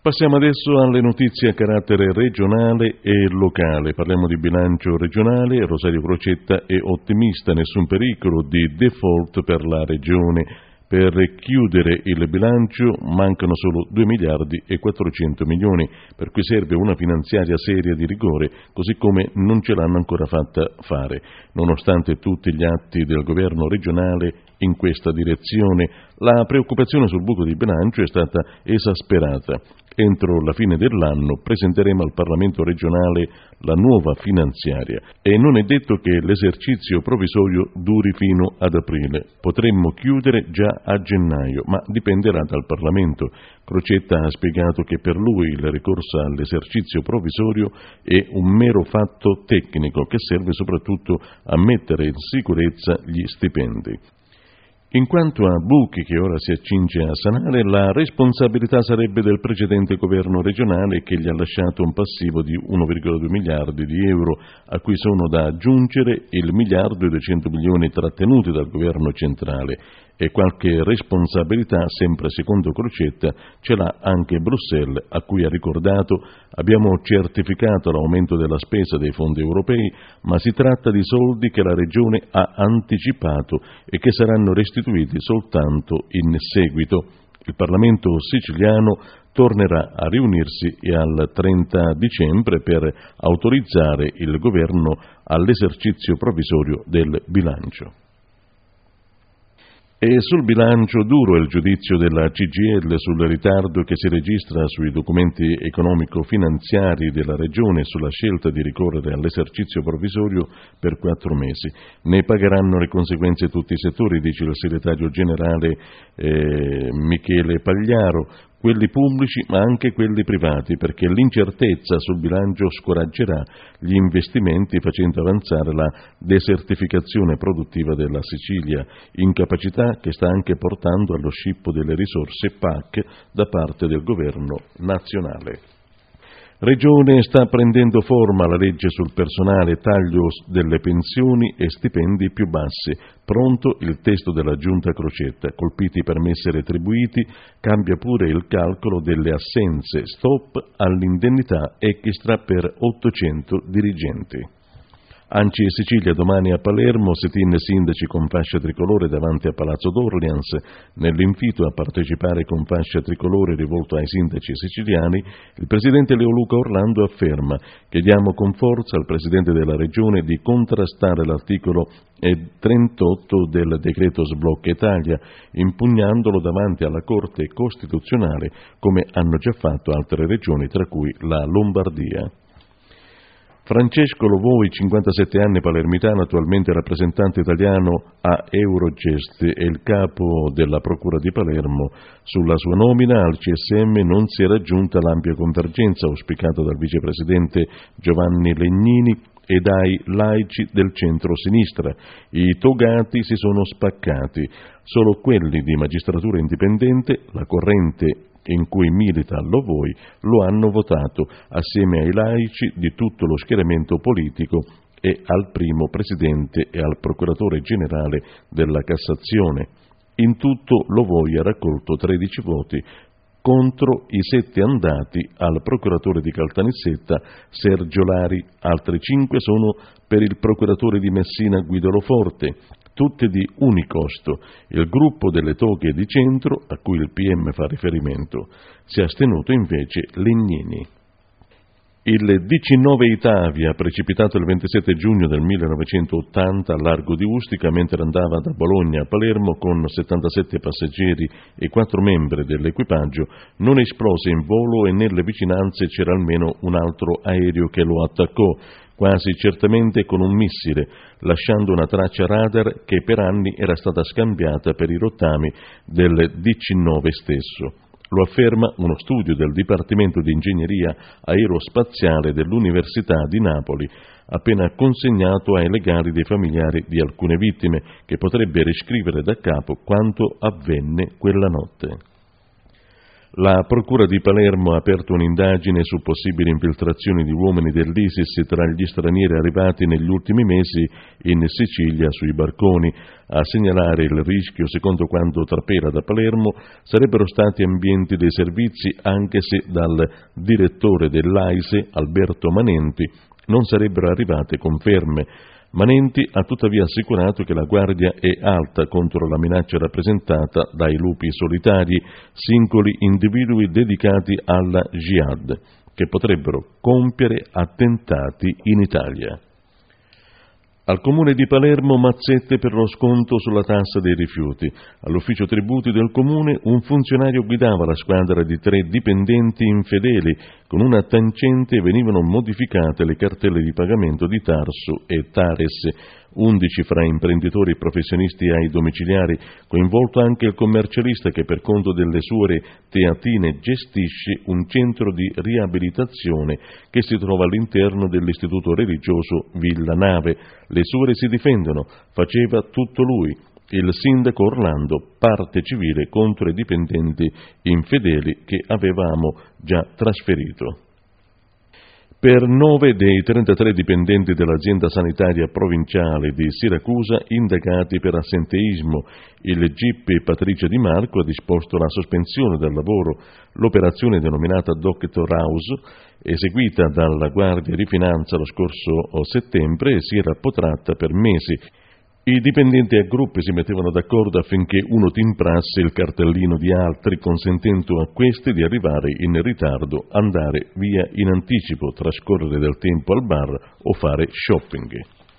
Passiamo adesso alle notizie a carattere regionale e locale. Parliamo di bilancio regionale. Rosario Crocetta è ottimista, nessun pericolo di default per la regione. Per chiudere il bilancio mancano solo 2 miliardi e 400 milioni, per cui serve una finanziaria seria di rigore, così come non ce l'hanno ancora fatta fare. Nonostante tutti gli atti del governo regionale in questa direzione, la preoccupazione sul buco di bilancio è stata esasperata. Entro la fine dell'anno presenteremo al Parlamento regionale la nuova finanziaria e non è detto che l'esercizio provvisorio duri fino ad aprile. Potremmo chiudere già a gennaio, ma dipenderà dal Parlamento. Crocetta ha spiegato che per lui il ricorso all'esercizio provvisorio è un mero fatto tecnico che serve soprattutto a mettere in sicurezza gli stipendi. In quanto a buchi che ora si accinge a sanare, la responsabilità sarebbe del precedente governo regionale che gli ha lasciato un passivo di 1,2 miliardi di euro, a cui sono da aggiungere il miliardo e 200 milioni trattenuti dal governo centrale. E qualche responsabilità, sempre secondo Crocetta, ce l'ha anche Bruxelles, a cui ha ricordato: abbiamo certificato l'aumento della spesa dei fondi europei, ma si tratta di soldi che la Regione ha anticipato e che saranno restituiti soltanto in seguito. Il Parlamento siciliano tornerà a riunirsi al 30 dicembre per autorizzare il governo all'esercizio provvisorio del bilancio. E sul bilancio duro il giudizio della CGIL sul ritardo che si registra sui documenti economico-finanziari della Regione e sulla scelta di ricorrere all'esercizio provvisorio per 4 mesi. Ne pagheranno le conseguenze tutti i settori, dice il segretario generale Michele Pagliaro, quelli pubblici ma anche quelli privati, perché l'incertezza sul bilancio scoraggerà gli investimenti facendo avanzare la desertificazione produttiva della Sicilia, incapacità che sta anche portando allo scippo delle risorse PAC da parte del governo nazionale. Regione sta prendendo forma la legge sul personale, taglio delle pensioni e stipendi più bassi. Pronto il testo della Giunta Crocetta, colpiti i permessi retribuiti, cambia pure il calcolo delle assenze, stop all'indennità extra per 800 dirigenti. ANCI Sicilia domani a Palermo, sit-in sindaci con fascia tricolore davanti a Palazzo d'Orleans. Nell'invito a partecipare con fascia tricolore rivolto ai sindaci siciliani, il presidente Leoluca Orlando afferma: chiediamo con forza al presidente della regione di contrastare l'articolo 38 del decreto Sblocca Italia, impugnandolo davanti alla Corte Costituzionale, come hanno già fatto altre regioni, tra cui la Lombardia. Francesco Lovoi, 57 anni, palermitano, attualmente rappresentante italiano a Eurojust, è il capo della Procura di Palermo. Sulla sua nomina al CSM non si è raggiunta l'ampia convergenza auspicata dal vicepresidente Giovanni Legnini e dai laici del centro-sinistra. I togati si sono spaccati. Solo quelli di magistratura indipendente, la corrente in cui milita Lovoi, lo hanno votato, assieme ai laici di tutto lo schieramento politico e al primo presidente e al procuratore generale della Cassazione. In tutto Lovoi ha raccolto 13 voti contro i 7 andati al procuratore di Caltanissetta Sergio Lari. Altri 5 sono per il procuratore di Messina Guido Loforte, tutte di Unicosto, il gruppo delle toghe di centro a cui il PM fa riferimento. Si è astenuto invece Legnini. Il DC-9 Itavia, precipitato il 27 giugno del 1980 a largo di Ustica mentre andava da Bologna a Palermo con 77 passeggeri e 4 membri dell'equipaggio, non esplose in volo e nelle vicinanze c'era almeno un altro aereo che lo attaccò, quasi certamente con un missile, lasciando una traccia radar che per anni era stata scambiata per i rottami del DC-9 stesso. Lo afferma uno studio del Dipartimento di Ingegneria Aerospaziale dell'Università di Napoli, appena consegnato ai legali dei familiari di alcune vittime, che potrebbe riscrivere da capo quanto avvenne quella notte. La Procura di Palermo ha aperto un'indagine su possibili infiltrazioni di uomini dell'ISIS tra gli stranieri arrivati negli ultimi mesi in Sicilia sui barconi. A segnalare il rischio, secondo quanto trapela da Palermo, sarebbero stati ambienti dei servizi, anche se dal direttore dell'AISE, Alberto Manenti, non sarebbero arrivate conferme. Manenti ha tuttavia assicurato che la guardia è alta contro la minaccia rappresentata dai lupi solitari, singoli individui dedicati alla jihad, che potrebbero compiere attentati in Italia. Al Comune di Palermo mazzette per lo sconto sulla tassa dei rifiuti. All'ufficio tributi del Comune un funzionario guidava la squadra di 3 dipendenti infedeli. Con una tangente venivano modificate le cartelle di pagamento di Tarsu e Tares. 11 fra imprenditori e professionisti ai domiciliari, coinvolto anche il commercialista che per conto delle suore teatine gestisce un centro di riabilitazione che si trova all'interno dell'istituto religioso Villa Nave. Le suore si difendono, faceva tutto lui. Il sindaco Orlando, parte civile contro i dipendenti infedeli che avevamo già trasferito. Per 9 dei 33 dipendenti dell'azienda sanitaria provinciale di Siracusa indagati per assenteismo, il GIP Patrizia Di Marco ha disposto la sospensione dal lavoro. L'operazione denominata Dr. House, eseguita dalla Guardia di Finanza lo scorso settembre, si era protratta per mesi. I dipendenti a gruppi si mettevano d'accordo affinché uno timbrasse il cartellino di altri, consentendo a questi di arrivare in ritardo, andare via in anticipo, trascorrere del tempo al bar o fare shopping.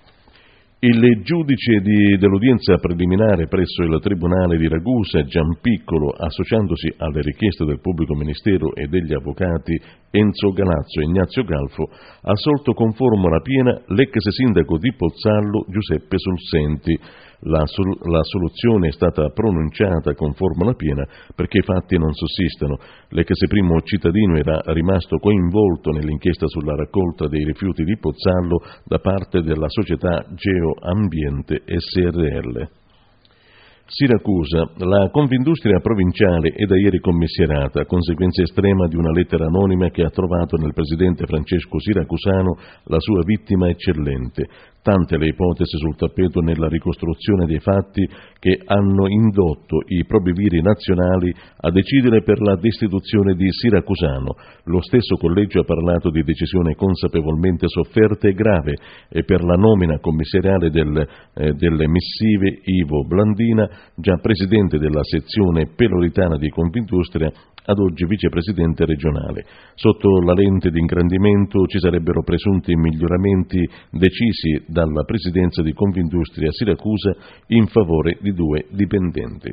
Il giudice dell'udienza preliminare presso il Tribunale di Ragusa, Gianpiccolo, associandosi alle richieste del pubblico ministero e degli avvocati Enzo Galazzo e Ignazio Galfo, ha assolto con formula piena l'ex sindaco di Pozzallo Giuseppe Sulsenti. La soluzione è stata pronunciata con formula piena perché i fatti non sussistono. L'ex primo cittadino era rimasto coinvolto nell'inchiesta sulla raccolta dei rifiuti di Pozzallo da parte della società Geoambiente SRL. Siracusa, la Confindustria provinciale è da ieri commissariata, conseguenza estrema di una lettera anonima che ha trovato nel presidente Francesco Siracusano la sua vittima eccellente. Tante le ipotesi sul tappeto nella ricostruzione dei fatti che hanno indotto i probiviri nazionali a decidere per la destituzione di Siracusano. Lo stesso collegio ha parlato di decisione consapevolmente sofferta e grave e per la nomina commissariale delle missive Ivo Blandina, già presidente della sezione peloritana di Confindustria, ad oggi vicepresidente regionale. Sotto la lente di ingrandimento ci sarebbero presunti miglioramenti decisi dalla presidenza di Confindustria Siracusa in favore di 2 dipendenti.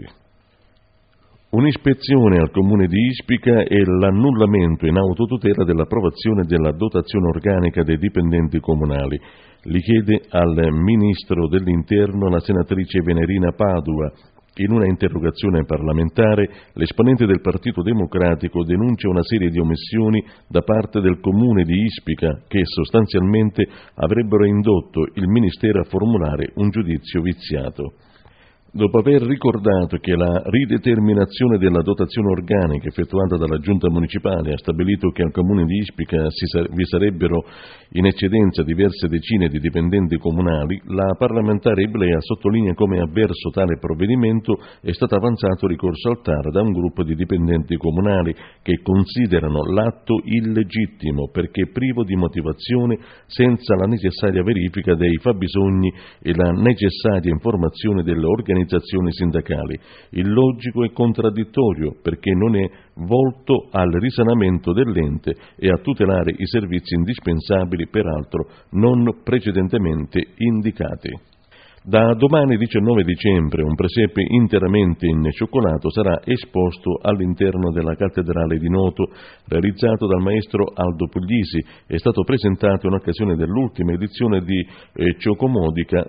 Un'ispezione al comune di Ispica e l'annullamento in autotutela dell'approvazione della dotazione organica dei dipendenti comunali. Li chiede al ministro dell'Interno la senatrice Venerina Padua. In una interrogazione parlamentare, l'esponente del Partito Democratico denuncia una serie di omissioni da parte del comune di Ispica che sostanzialmente avrebbero indotto il Ministero a formulare un giudizio viziato. Dopo aver ricordato che la rideterminazione della dotazione organica effettuata dalla Giunta Municipale ha stabilito che al Comune di Ispica vi sarebbero in eccedenza diverse decine di dipendenti comunali, la parlamentare Iblea sottolinea come avverso tale provvedimento è stato avanzato ricorso al TAR da un gruppo di dipendenti comunali che considerano l'atto illegittimo perché privo di motivazione, senza la necessaria verifica dei fabbisogni e la necessaria informazione delle organizzazioni sindacali. Illogico e contraddittorio perché non è volto al risanamento dell'ente e a tutelare i servizi indispensabili, peraltro non precedentemente indicati. Da domani 19 dicembre un presepe interamente in cioccolato sarà esposto all'interno della cattedrale di Noto, realizzato dal maestro Aldo Puglisi. È stato presentato in occasione dell'ultima edizione di Ciocomodica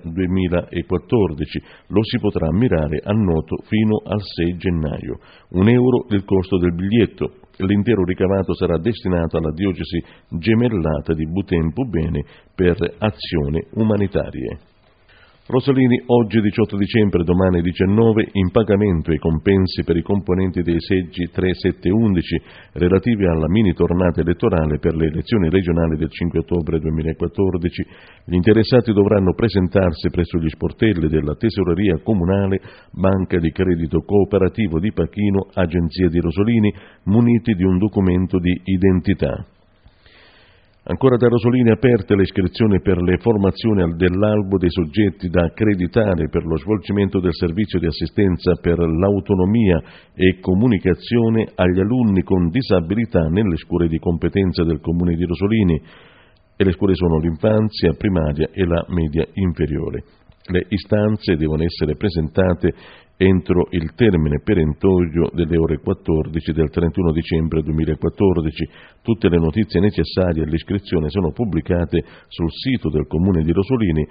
2014. Lo si potrà ammirare a Noto fino al 6 gennaio. €1 il costo del biglietto. L'intero ricavato sarà destinato alla diocesi gemellata di Butempo Bene per azioni umanitarie. Rosolini, oggi 18 dicembre, domani 19, in pagamento i compensi per i componenti dei seggi 3, 7 e 11 relativi alla mini tornata elettorale per le elezioni regionali del 5 ottobre 2014. Gli interessati dovranno presentarsi presso gli sportelli della Tesoreria Comunale, Banca di Credito Cooperativo di Pachino, Agenzia di Rosolini, muniti di un documento di identità. Ancora da Rosolini, aperte le iscrizioni per le formazioni dell'albo dei soggetti da accreditare per lo svolgimento del servizio di assistenza per l'autonomia e comunicazione agli alunni con disabilità nelle scuole di competenza del Comune di Rosolini, e le scuole sono l'infanzia primaria e la media inferiore. Le istanze devono essere presentate entro il termine perentorio delle ore 14 del 31 dicembre 2014. Tutte le notizie necessarie all'iscrizione sono pubblicate sul sito del Comune di Rosolini,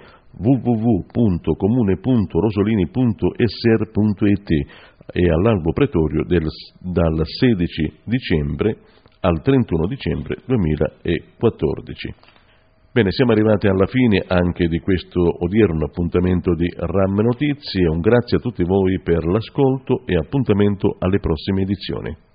www.comune.rosolini.sr.it, e all'albo pretorio dal 16 dicembre al 31 dicembre 2014. Bene, siamo arrivati alla fine anche di questo odierno appuntamento di RAM Notizie. Un grazie a tutti voi per l'ascolto e appuntamento alle prossime edizioni.